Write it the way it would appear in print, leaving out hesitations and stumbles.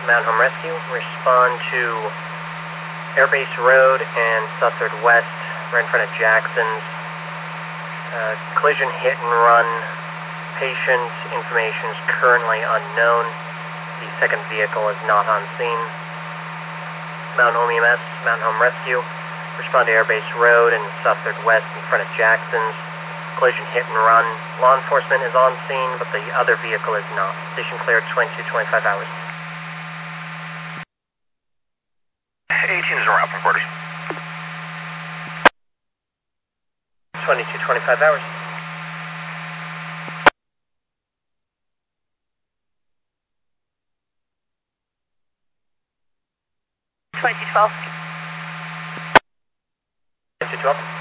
Mountain Home Rescue. Respond to Airbase Road and Southard West, right in front of Jackson's. Collision hit and run. Patient information is currently unknown. The second vehicle is not on scene. Mountain Home EMS, Mountain Home Rescue. Respond to Airbase Road and Southard West in front of Jackson's. Collision hit and run. Law enforcement is on scene, but the other vehicle is not. Station cleared 22-25 hours. 18 is around from quarters. 22-25 hours. Twenty 12. 22-12.